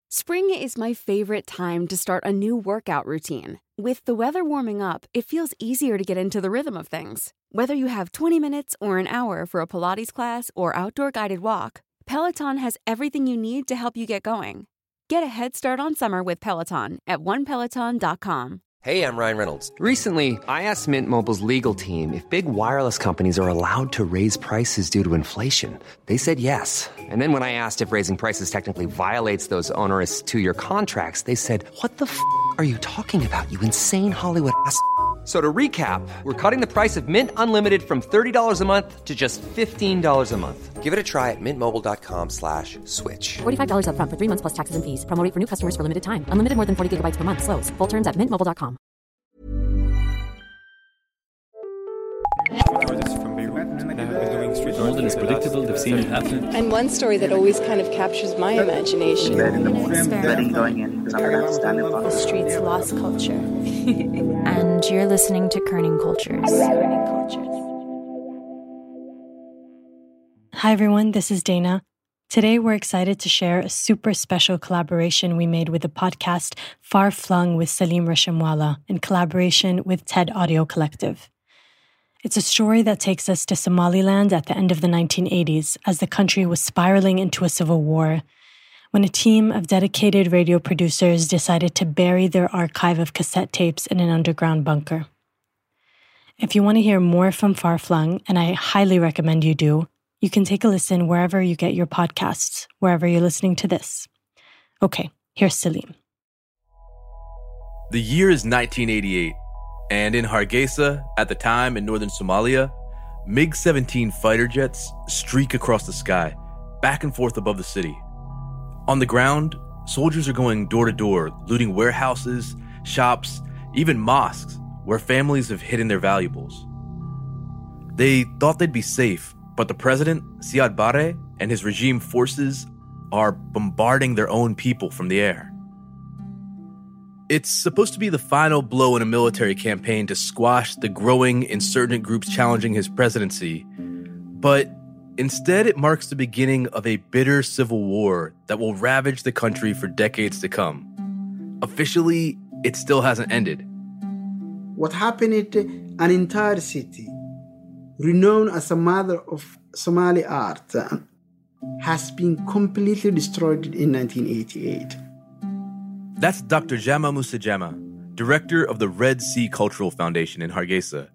Spring is my favorite time to start a new workout routine. With the weather warming up, it feels easier to get into the rhythm of things. Whether you have 20 minutes or an hour for a Pilates class or outdoor guided walk, Peloton has everything you need to help you get going. Get a head start on summer with Peloton at onepeloton.com. Hey, I'm Ryan Reynolds. Recently, I asked Mint Mobile's legal team if big wireless companies are allowed to raise prices due to inflation. They said yes. And then when I asked if raising prices technically violates those onerous 2-year contracts, they said, "What the f*** are you talking about, you insane Hollywood ass?" So to recap, we're cutting the price of Mint Unlimited from $30 a month to just $15 a month. Give it a try at mintmobile.com/switch. $45 up front for 3 months plus taxes and fees. Promo rate for new customers for limited time. Unlimited more than 40 gigabytes per month. Slows full terms at mintmobile.com. More than is predictable, they've seen it happen. And one story that always kind of captures my imagination. The streets lost culture. And you're listening to Kerning Cultures. Hi everyone, this is Dana. Today we're excited to share a super special collaboration we made with the podcast Far Flung with Salim Reshamwala in collaboration with TED Audio Collective. It's a story that takes us to Somaliland at the end of the 1980s as the country was spiraling into a civil war, when a team of dedicated radio producers decided to bury their archive of cassette tapes in an underground bunker. If you want to hear more from Far Flung, and I highly recommend you do, you can take a listen wherever you get your podcasts, wherever you're listening to this. Okay, here's Salim. The year is 1988, and in Hargeisa, at the time in northern Somalia, MiG-17 fighter jets streak across the sky, back and forth above the city. On the ground, soldiers are going door to door, looting warehouses, shops, even mosques, where families have hidden their valuables. They thought they'd be safe, but the president, Siad Barre, and his regime forces are bombarding their own people from the air. It's supposed to be the final blow in a military campaign to squash the growing insurgent groups challenging his presidency, but instead it marks the beginning of a bitter civil war that will ravage the country for decades to come. Officially, it still hasn't ended. What happened in an entire city, renowned as a mother of Somali art, has been completely destroyed in 1988. That's Dr. Jama Musa Jama, director of the Red Sea Cultural Foundation in Hargeisa.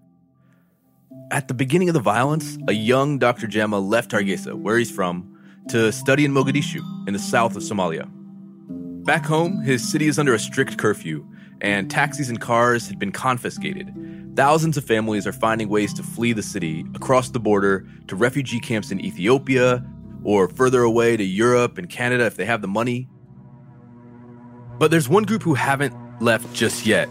At the beginning of the violence, a young Dr. Jama left Hargeisa, where he's from, to study in Mogadishu, in the south of Somalia. Back home, his city is under a strict curfew, and taxis and cars had been confiscated. Thousands of families are finding ways to flee the city across the border to refugee camps in Ethiopia, or further away to Europe and Canada if they have the money. But there's one group who haven't left just yet.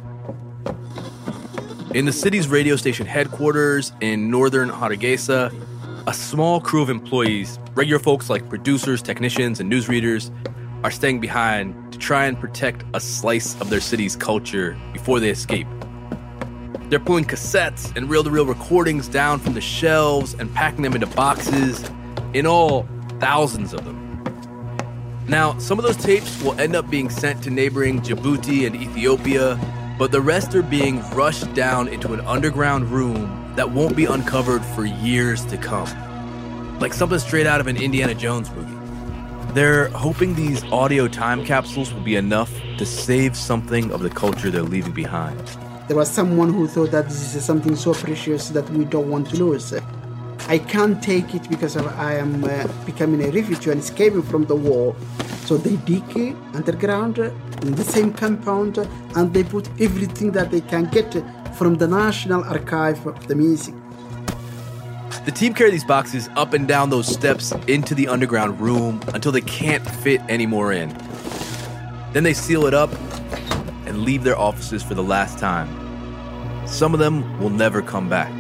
In the city's radio station headquarters in northern Hargeisa, a small crew of employees, regular folks like producers, technicians, and newsreaders, are staying behind to try and protect a slice of their city's culture before they escape. They're pulling cassettes and reel-to-reel recordings down from the shelves and packing them into boxes. In all, thousands of them. Now, some of those tapes will end up being sent to neighboring Djibouti and Ethiopia, but the rest are being rushed down into an underground room that won't be uncovered for years to come. Like something straight out of an Indiana Jones movie. They're hoping these audio time capsules will be enough to save something of the culture they're leaving behind. There was someone who thought that this is something so precious that we don't want to lose. I can't take it because I am becoming a refugee and escaping from the war. So they dig underground in the same compound and they put everything that they can get from the National Archive of the Music. The team carry these boxes up and down those steps into the underground room until they can't fit any more in. Then they seal it up and leave their offices for the last time. Some of them will never come back.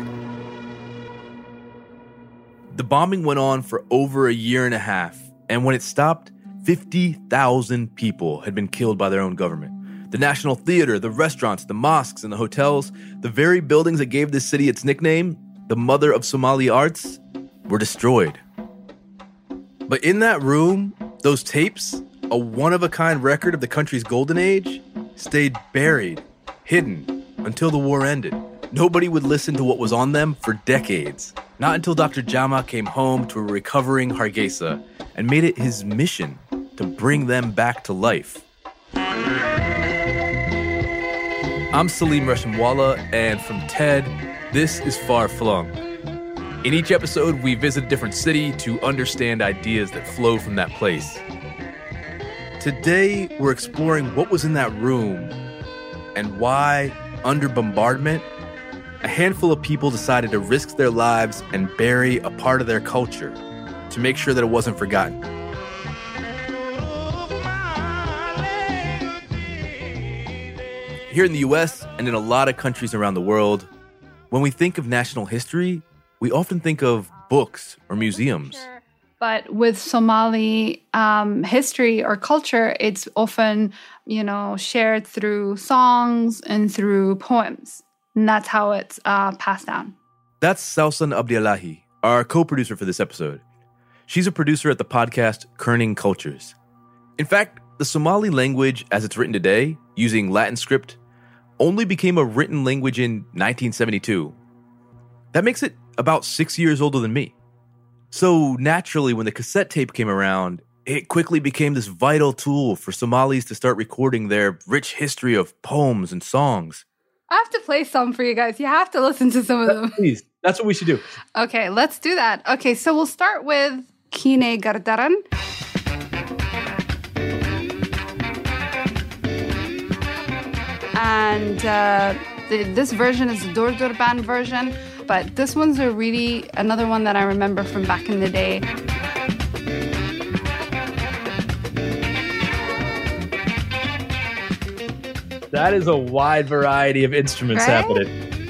The bombing went on for over a year and a half, and when it stopped, 50,000 people had been killed by their own government. The National Theater, the restaurants, the mosques, and the hotels, the very buildings that gave this city its nickname, the Mother of Somali Arts, were destroyed. But in that room, those tapes, a one-of-a-kind record of the country's golden age, stayed buried, hidden, until the war ended. Nobody would listen to what was on them for decades. Not until Dr. Jama came home to a recovering Hargeisa and made it his mission to bring them back to life. I'm Salim Reshimwala, and from TED, this is Far Flung. In each episode, we visit a different city to understand ideas that flow from that place. Today, we're exploring what was in that room and why, under bombardment, a handful of people decided to risk their lives and bury a part of their culture to make sure that it wasn't forgotten. Here in the US and in a lot of countries around the world, when we think of national history, we often think of books or museums. But with Somali history or culture, it's often, shared through songs and through poems. And that's how it's passed down. That's Sausan Abdillahi, our co-producer for this episode. She's a producer at the podcast Kerning Cultures. In fact, the Somali language as it's written today, using Latin script, only became a written language in 1972. That makes it about 6 years older than me. So naturally, when the cassette tape came around, it quickly became this vital tool for Somalis to start recording their rich history of poems and songs. I have to play some for you guys. You have to listen to some of them. Please, that's what we should do. Okay, let's do that. Okay, so we'll start with Kine Gardaran. And this version is the Durdur band version, but this one's another one that I remember from back in the day. That is a wide variety of instruments happening.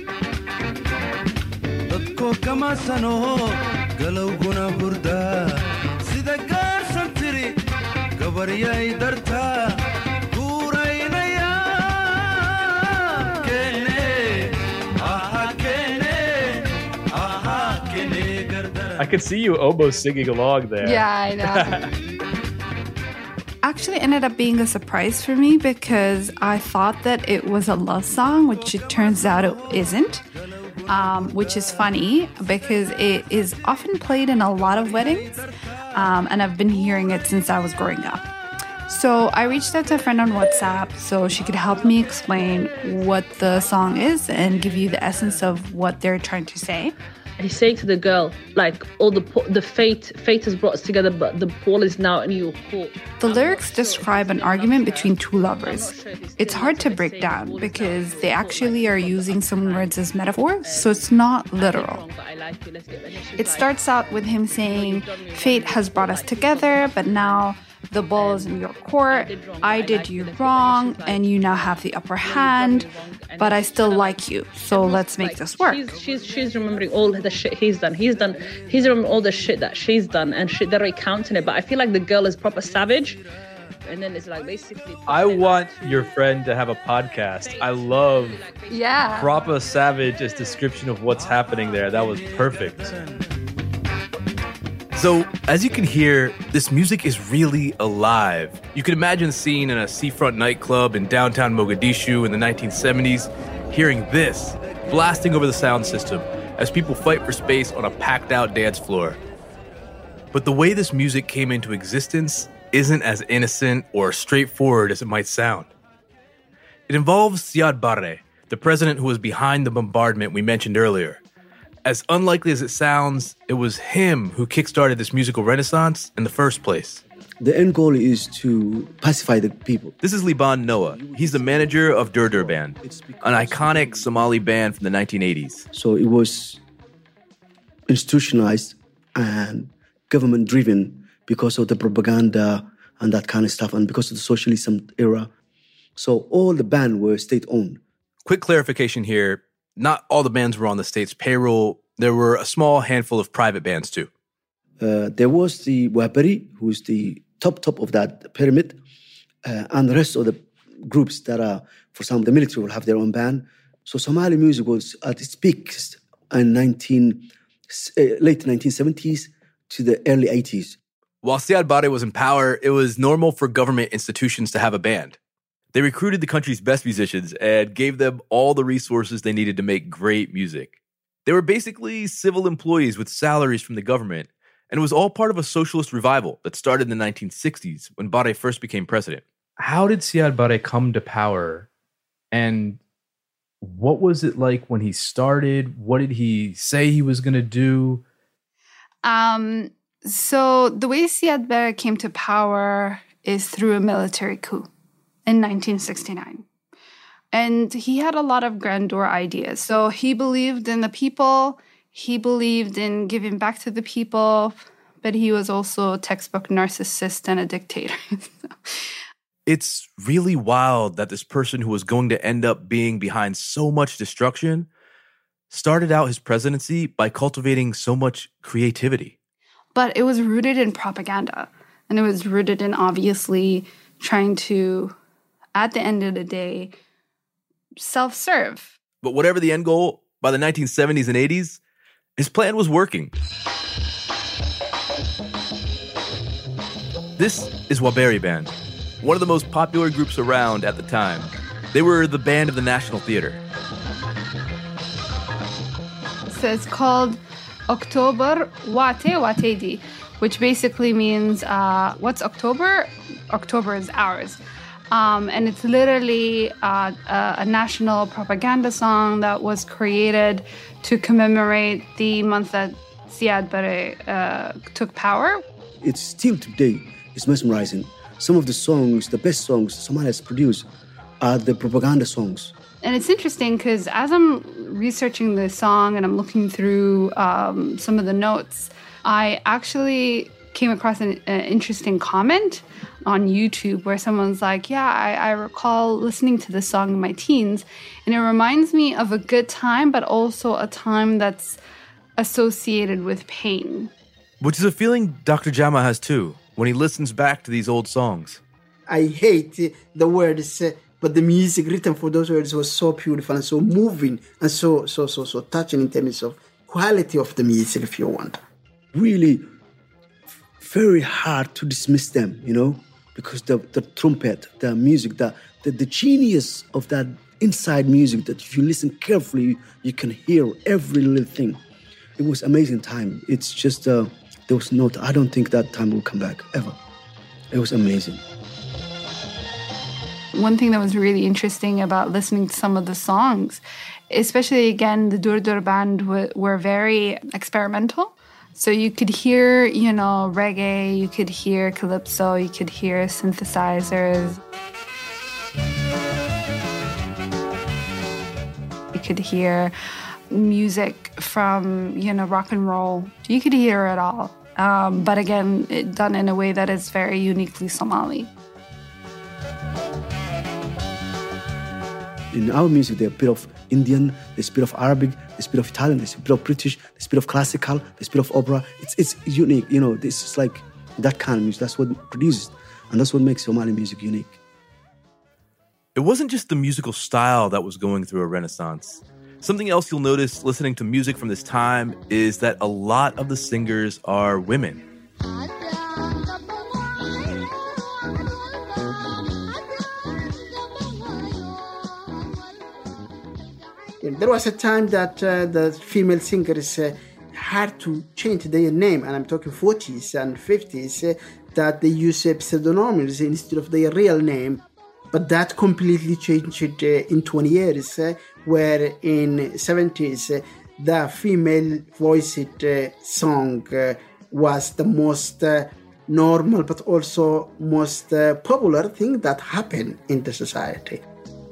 I could see you oboe singing along there. Yeah, I know. Actually ended up being a surprise for me because I thought that it was a love song, which it turns out it isn't, which is funny because it is often played in a lot of weddings, and I've been hearing it since I was growing up. So I reached out to a friend on WhatsApp so she could help me explain what the song is and give you the essence of what they're trying to say. He's saying to the girl, all the fate has brought us together, but the ball is now in your court. The lyrics describe an argument between two lovers. It's hard to break down because they actually are using some words as metaphors, so it's not literal. It starts out with him saying, fate has brought us together, but now the ball is in your court. I did you wrong, and you now have the upper hand, but I still like you, so let's make this work. She's remembering all the shit he's done. He's remembering all the shit that she's done, and they're recounting it. But I feel like the girl is proper savage. And then it's like basically... I want your friend to have a podcast. I love proper savage as description of what's happening there. That was perfect. So, as you can hear, this music is really alive. You can imagine a scene in a seafront nightclub in downtown Mogadishu in the 1970s, hearing this blasting over the sound system as people fight for space on a packed-out dance floor. But the way this music came into existence isn't as innocent or straightforward as it might sound. It involves Siad Barre, the president who was behind the bombardment we mentioned earlier. As unlikely as it sounds, it was him who kickstarted this musical renaissance in the first place. The end goal is to pacify the people. This is Liban Noah. He's the manager of Durdur Band, an iconic Somali band from the 1980s. So it was institutionalized and government-driven because of the propaganda and that kind of stuff, and because of the socialism era. So all the band were state-owned. Quick clarification here. Not all the bands were on the state's payroll. There were a small handful of private bands, too. There was the Wapari, who's the top of that pyramid, and the rest of the groups that are, for some, the military will have their own band. So Somali music was at its peak in late 1970s to the early 80s. While Siad Barre was in power, it was normal for government institutions to have a band. They recruited the country's best musicians and gave them all the resources they needed to make great music. They were basically civil employees with salaries from the government, and it was all part of a socialist revival that started in the 1960s when Barre first became president. How did Siad Barre come to power, and what was it like when he started? What did he say he was going to do? So the way Siad Barre came to power is through a military coup in 1969. And he had a lot of grandeur ideas. So he believed in the people, he believed in giving back to the people, but he was also a textbook narcissist and a dictator. It's really wild that this person who was going to end up being behind so much destruction started out his presidency by cultivating so much creativity. But it was rooted in propaganda. And it was rooted in obviously trying to, at the end of the day, self-serve. But whatever the end goal, by the 1970s and 80s, his plan was working. This is Waberi Band, one of the most popular groups around at the time. They were the band of the National Theatre. So it's called October Wate Watedi, which basically means, what's October? October is ours. And it's literally a national propaganda song that was created to commemorate the month that Siad Barre took power. It's still today, it's mesmerizing. Some of the songs, the best songs Somalia has produced, are the propaganda songs. And it's interesting because as I'm researching the song and I'm looking through some of the notes, I actually came across an interesting comment on YouTube where someone's like, yeah, I recall listening to this song in my teens, and it reminds me of a good time, but also a time that's associated with pain. Which is a feeling Dr. Jama has too, when he listens back to these old songs. I hate the words, but the music written for those words was so beautiful and so moving and so touching in terms of quality of the music, if you want. Really very hard to dismiss them, you know, because the trumpet, the music, the genius of that inside music that if you listen carefully, you can hear every little thing. It was amazing time. It's just, there was no, I don't think that time will come back, ever. It was amazing. One thing that was really interesting about listening to some of the songs, especially, again, the Dur band were very experimental. So you could hear, you know, reggae, you could hear calypso, you could hear synthesizers. You could hear music from, you know, rock and roll. You could hear it all. But again, done in a way that is very uniquely Somali. In our music, there's a bit of Indian, there's a bit of Arabic, there's a bit of Italian, there's a bit of British, there's a bit of classical, there's a bit of opera. It's unique, you know, this is like that kind of music. That's what produces, and that's what makes Somali music unique. It wasn't just the musical style that was going through a renaissance. Something else you'll notice listening to music from this time is that a lot of the singers are women. There was a time that the female singers had to change their name, and I'm talking 40s and 50s, that they use pseudonyms instead of their real name. But that completely changed in 20 years, where in 70s, the female-voiced song was the most normal, but also most popular thing that happened in the society.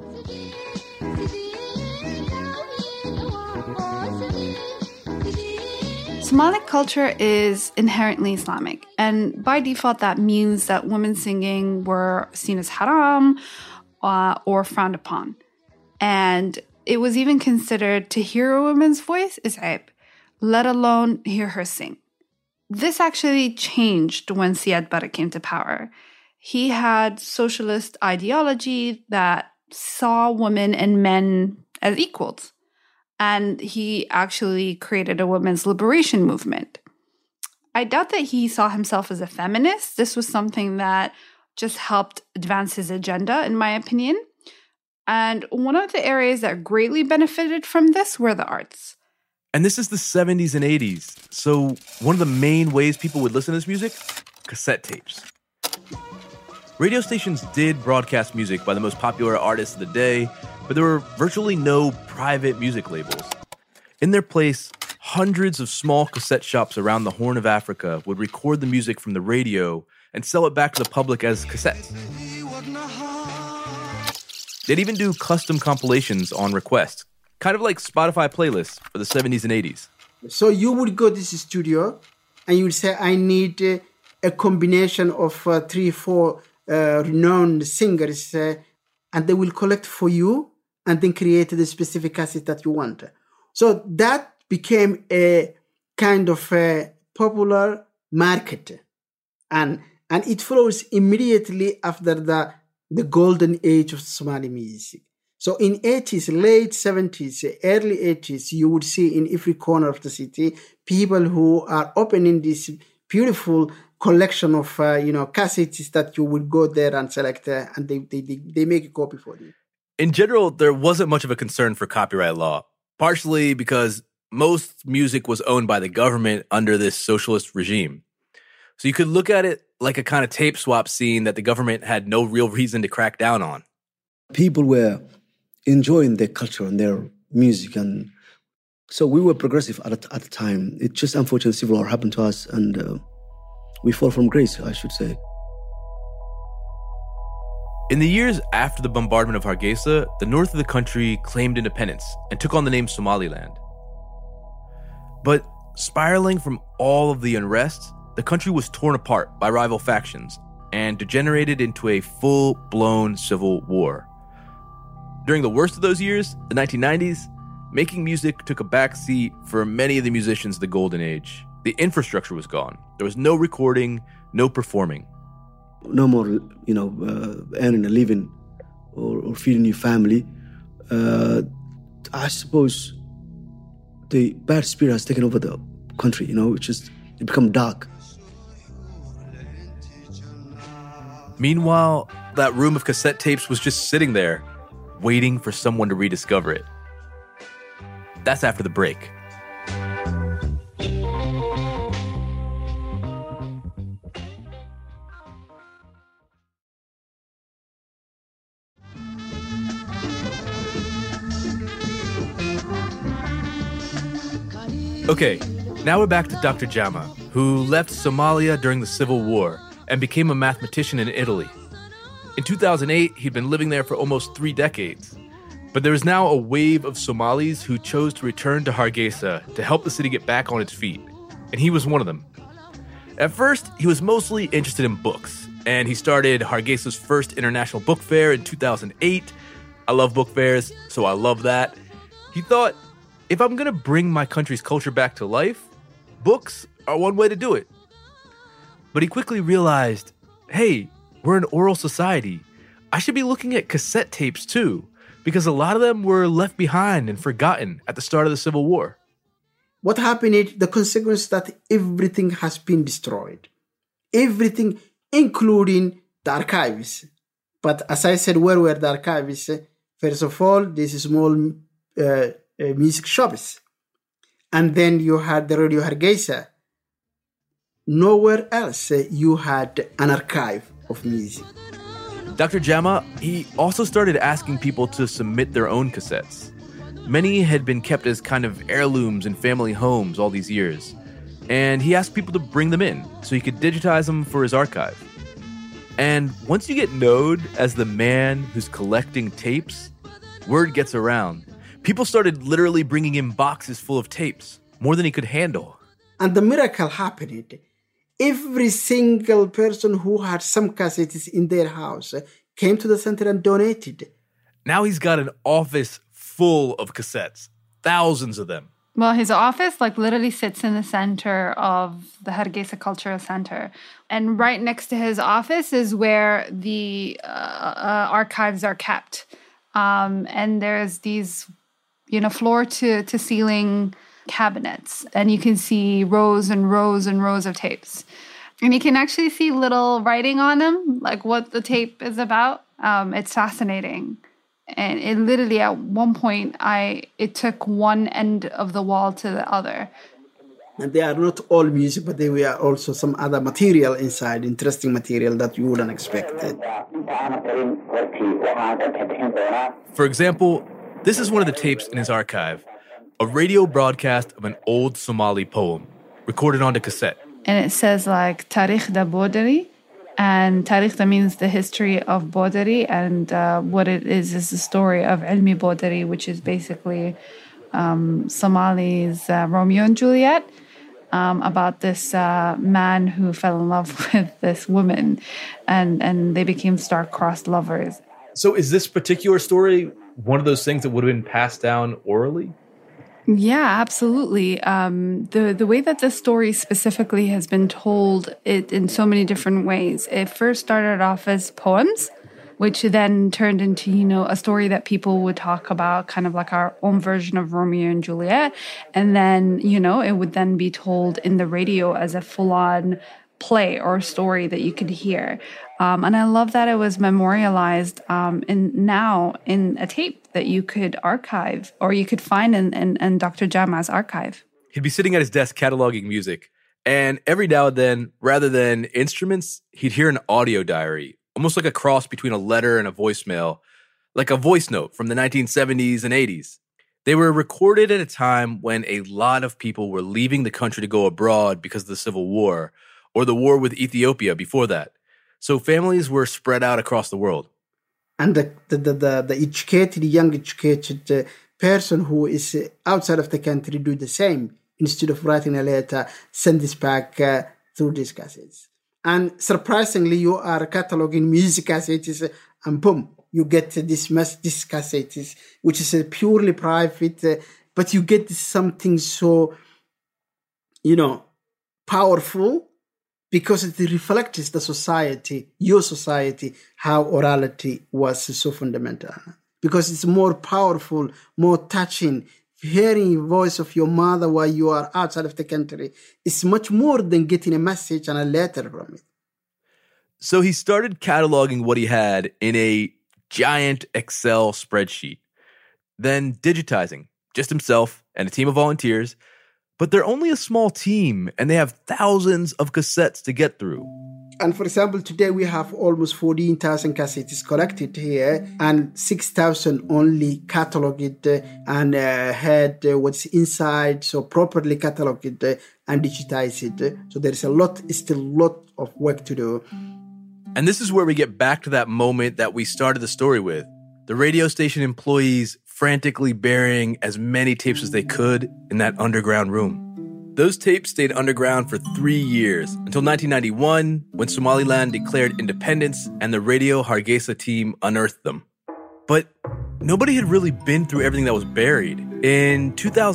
Somali culture is inherently Islamic, and by default that means that women singing were seen as haram or frowned upon. And it was even considered to hear a woman's voice is aib, let alone hear her sing. This actually changed when Siad Barre came to power. He had socialist ideology that saw women and men as equals. And he actually created a women's liberation movement. I doubt that he saw himself as a feminist. This was something that just helped advance his agenda, in my opinion. And one of the areas that greatly benefited from this were the arts. And this is the 70s and 80s. So one of the main ways people would listen to this music? Cassette tapes. Radio stations did broadcast music by the most popular artists of the day, but there were virtually no private music labels. In their place, hundreds of small cassette shops around the Horn of Africa would record the music from the radio and sell it back to the public as cassettes. They'd even do custom compilations on request, kind of like Spotify playlists for the 70s and 80s. So you would go to this studio and you would say, I need a combination of 3-4 renowned singers, and they will collect for you and then create the specific cassette that you want. So that became a kind of a popular market. And it flows immediately after the golden age of Somali music. So in 80s, late 70s, early 80s, you would see in every corner of the city people who are opening this beautiful collection of cassettes that you would go there and select, and they make a copy for you. In general, there wasn't much of a concern for copyright law, partially because most music was owned by the government under this socialist regime. So you could look at it like a kind of tape swap scene that the government had no real reason to crack down on. People were enjoying their culture and their music, and so we were progressive at the time. It just unfortunately civil war happened to us, and we fall from grace, I should say. In the years after the bombardment of Hargeisa, the north of the country claimed independence and took on the name Somaliland. But spiraling from all of the unrest, the country was torn apart by rival factions and degenerated into a full-blown civil war. During the worst of those years, the 1990s, making music took a backseat for many of the musicians of the golden age. The infrastructure was gone. There was no recording, no performing. No more, earning a living or feeding your family. I suppose the bad spirit has taken over the country, it become dark. Meanwhile, that room of cassette tapes was just sitting there, waiting for someone to rediscover it. That's after the break. Okay, now we're back to Dr. Jama, who left Somalia during the Civil War and became a mathematician in Italy. In 2008, he'd been living there for almost 3 decades. But there is now a wave of Somalis who chose to return to Hargeisa to help the city get back on its feet. And he was one of them. At first, he was mostly interested in books, and he started Hargeisa's first international book fair in 2008. I love book fairs, so I love that. He thought, if I'm going to bring my country's culture back to life, books are one way to do it. But he quickly realized, hey, we're an oral society. I should be looking at cassette tapes too, because a lot of them were left behind and forgotten at the start of the Civil War. What happened is the consequence that everything has been destroyed. Everything, including the archives. But as I said, where were the archives? First of all, these small music shops. And then you had the Radio Hargeisa. Nowhere else you had an archive of music. Dr. Jama, he also started asking people to submit their own cassettes. Many had been kept as kind of heirlooms in family homes all these years. And he asked people to bring them in so he could digitize them for his archive. And once you get known as the man who's collecting tapes, word gets around. People started literally bringing in boxes full of tapes, more than he could handle. And the miracle happened. Every single person who had some cassettes in their house came to the center and donated. Now he's got an office full of cassettes, thousands of them. Well, his office literally sits in the center of the Hargeisa Cultural Center. And right next to his office is where the archives are kept. And there's these, floor to ceiling cabinets, and you can see rows and rows and rows of tapes. And you can actually see little writing on them, like what the tape is about. It's fascinating. And it literally, at one point, it took one end of the wall to the other. And they are not all music, but there were also some other material inside, interesting material that you wouldn't expect. For example, this is one of the tapes in his archive, a radio broadcast of an old Somali poem, recorded onto cassette. And it says like, Tarikh da Bodari. And Tarikh da means the history of Bodari. And what it is the story of Ilmi Bodari, which is basically Somali's Romeo and Juliet, about this man who fell in love with this woman. And they became star-crossed lovers. So is this particular story one of those things that would have been passed down orally? Yeah, absolutely. The way that this story specifically has been told it in so many different ways. It first started off as poems, which then turned into, a story that people would talk about, kind of like our own version of Romeo and Juliet. And then, it would then be told in the radio as a full-on play or story that you could hear. And I love that it was memorialized in a tape that you could archive or you could find in Dr. Jama's archive. He'd be sitting at his desk cataloging music, and every now and then, rather than instruments, he'd hear an audio diary, almost like a cross between a letter and a voicemail, like a voice note from the 1970s and 80s. They were recorded at a time when a lot of people were leaving the country to go abroad because of the Civil War, or the war with Ethiopia before that. So families were spread out across the world. And the young educated person who is outside of the country do the same. Instead of writing a letter, send this back through these cassettes. And surprisingly, you are cataloging music cassettes and boom, you get this cassettes, which is purely private, but you get something so, powerful, because it reflects the society, your society, how orality was so fundamental. Because it's more powerful, more touching. Hearing the voice of your mother while you are outside of the country is much more than getting a message and a letter from it. So he started cataloging what he had in a giant Excel spreadsheet, then digitizing just himself and a team of volunteers. But they're only a small team, and they have thousands of cassettes to get through. And for example, today we have almost 14,000 cassettes collected here, and 6,000 only cataloged and had what's inside, so properly cataloged and digitized. So there's still a lot of work to do. And this is where we get back to that moment that we started the story with. The radio station employees frantically burying as many tapes as they could in that underground room. Those tapes stayed underground for 3 years, until 1991, when Somaliland declared independence and the Radio Hargeisa team unearthed them. But nobody had really been through everything that was buried. In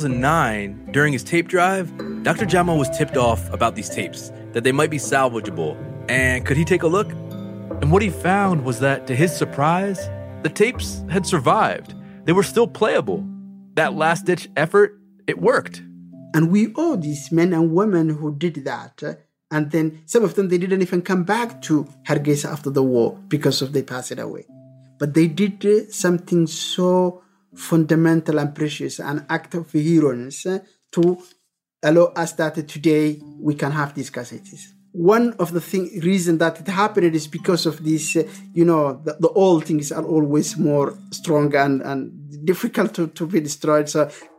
2009, during his tape drive, Dr. Jama was tipped off about these tapes, that they might be salvageable. And could he take a look? And what he found was that, to his surprise, the tapes had survived. They were still playable. That last-ditch effort, it worked. And we owe these men and women who did that. And then some of them, they didn't even come back to Hargeisa after the war because they passed away. But they did something so fundamental and precious, an act of heroes to allow us that today we can have these cassettes. One of the reason that it happened is because of this, the old things are always more strong and difficult to be destroyed.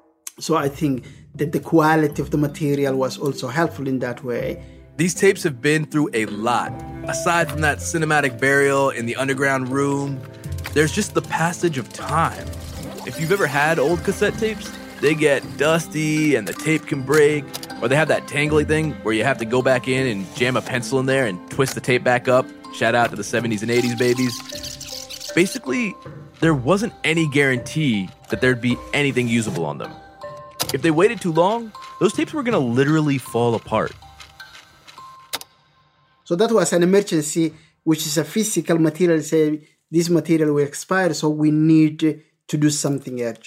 So I think that the quality of the material was also helpful in that way. These tapes have been through a lot. Aside from that cinematic burial in the underground room, there's just the passage of time. If you've ever had old cassette tapes, they get dusty and the tape can break. Or they have that tangly thing where you have to go back in and jam a pencil in there and twist the tape back up. Shout out to the 70s and 80s babies. Basically, there wasn't any guarantee that there'd be anything usable on them. If they waited too long, those tapes were going to literally fall apart. So that was an emergency, which is a physical material. Say, this material will expire, so we need to do something urgent.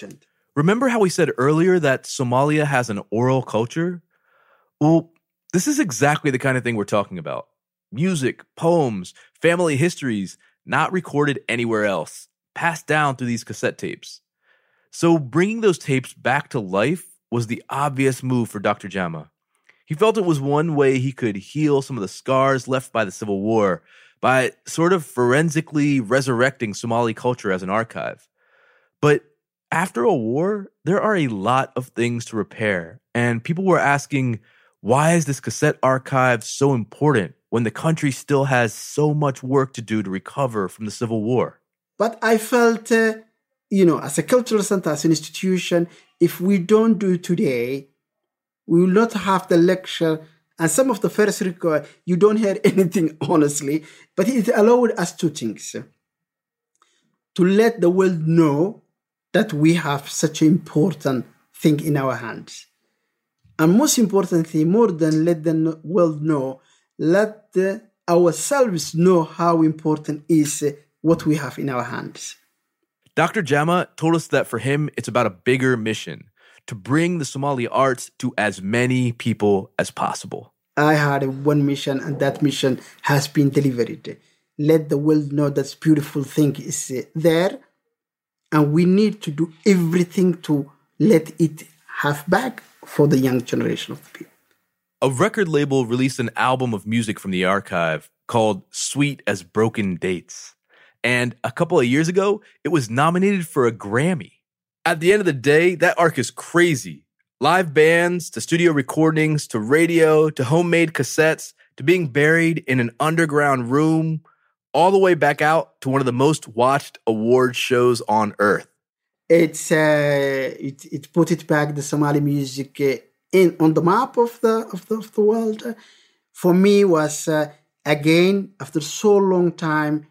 Remember how we said earlier that Somalia has an oral culture? Well, this is exactly the kind of thing we're talking about. Music, poems, family histories, not recorded anywhere else, passed down through these cassette tapes. So bringing those tapes back to life was the obvious move for Dr. Jama. He felt it was one way he could heal some of the scars left by the Civil War by sort of forensically resurrecting Somali culture as an archive. But after a war, there are a lot of things to repair, and people were asking, why is this cassette archive so important when the country still has so much work to do to recover from the Civil War? But I felt, as a cultural center, as an institution, if we don't do it today, we will not have the lecture. And some of the first record, you don't hear anything, honestly. But it allowed us two things. To let the world know that we have such an important thing in our hands. And most importantly, more than let the world know, let ourselves know how important is what we have in our hands. Dr. Jama told us that for him, it's about a bigger mission, to bring the Somali arts to as many people as possible. I had one mission, and that mission has been delivered. Let the world know that beautiful thing is there, and we need to do everything to let it have back for the young generation of the people. A record label released an album of music from the archive called Sweet as Broken Dates. And a couple of years ago, it was nominated for a Grammy. At the end of the day, that arc is crazy. Live bands, to studio recordings, to radio, to homemade cassettes, to being buried in an underground room, all the way back out to one of the most watched award shows on earth. It put it back, the Somali music on the map of the world. For me, was again, after so long time,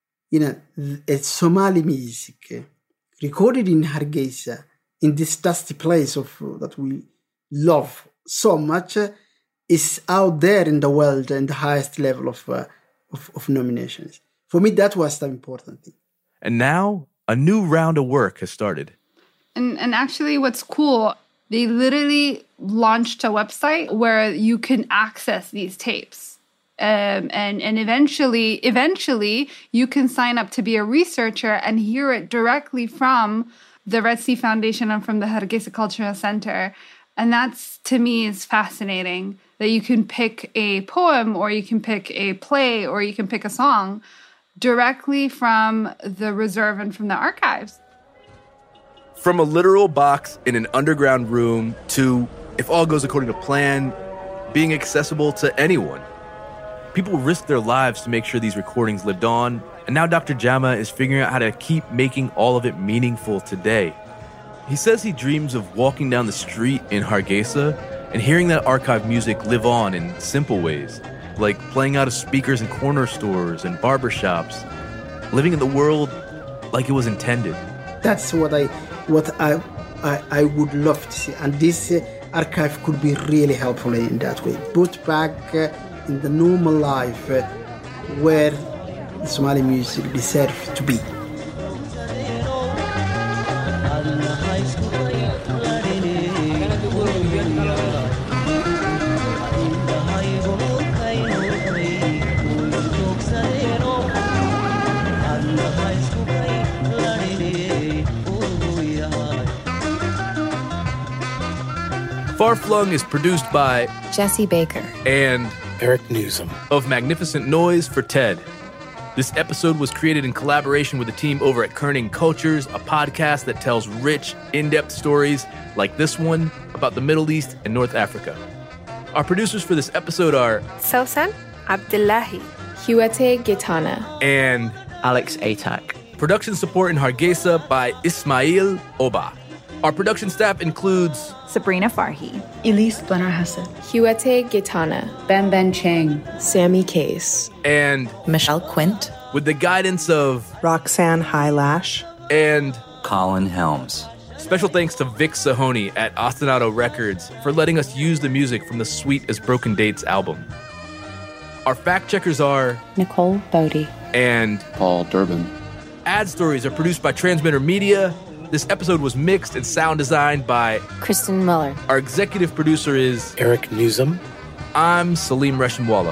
Somali music recorded in Hargeisa, in this dusty place that we love so much, is out there in the world in the highest level of nominations. For me, that was the important thing. And now a new round of work has started. And actually, what's cool, they literally launched a website where you can access these tapes. And eventually, you can sign up to be a researcher and hear it directly from the Red Sea Foundation and from the Hargeisa Cultural Center. And that's, to me, is fascinating, that you can pick a poem, or you can pick a play, or you can pick a song directly from the reserve and from the archives. From a literal box in an underground room to, if all goes according to plan, being accessible to anyone. People risked their lives to make sure these recordings lived on, and now Dr. Jama is figuring out how to keep making all of it meaningful today. He says he dreams of walking down the street in Hargeisa and hearing that archive music live on in simple ways, like playing out of speakers in corner stores and barbershops, living in the world like it was intended. That's what I would love to see, and this archive could be really helpful in that way. Put back in the normal life where the Somali music deserves to be. Far Flung is produced by Jesse Baker and Eric Newsom of Magnificent Noise for TED. This episode was created in collaboration with the team over at Kerning Cultures, a podcast that tells rich, in-depth stories like this one about the Middle East and North Africa. Our producers for this episode are Sausan Abdullahi, Huete Gitana, and Alex Atack. Production support in Hargeisa by Ismail Oba. Our production staff includes Sabrina Farhi, Elise Blenner Hassan, Huete Gitana, Ben Chang, Sammy Case, and Michelle Quint, with the guidance of Roxanne Highlash and Colin Helms. Special thanks to Vic Sahoni at Ostinato Records for letting us use the music from the Sweet as Broken Dates album. Our fact checkers are Nicole Bodie and Paul Durbin. Ad stories are produced by Transmitter Media. This episode was mixed and sound designed by Kristen Muller. Our executive producer is Eric Newsom. I'm Salim Reshimwala.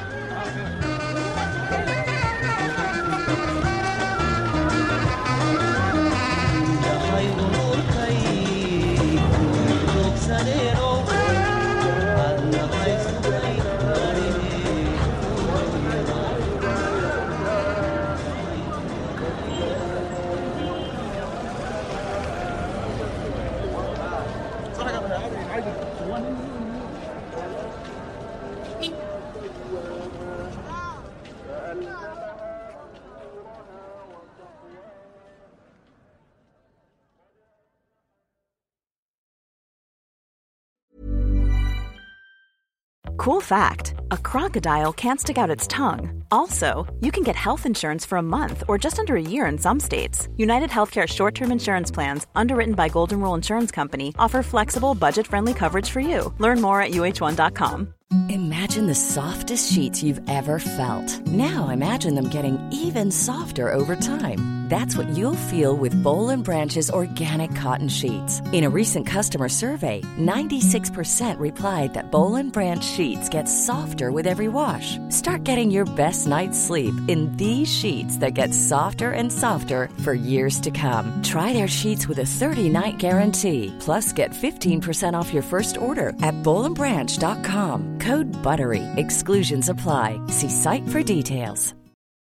Cool fact, a crocodile can't stick out its tongue. Also, you can get health insurance for a month or just under a year in some states. United Healthcare short-term insurance plans, underwritten by Golden Rule Insurance Company, offer flexible, budget-friendly coverage for you. Learn more at uh1.com. Imagine the softest sheets you've ever felt. Now imagine them getting even softer over time. That's what you'll feel with Boll & Branch's organic cotton sheets. In a recent customer survey, 96% replied that Boll & Branch sheets get softer with every wash. Start getting your best night's sleep in these sheets that get softer and softer for years to come. Try their sheets with a 30-night guarantee. Plus, get 15% off your first order at bollandbranch.com. Code BUTTERY. Exclusions apply. See site for details.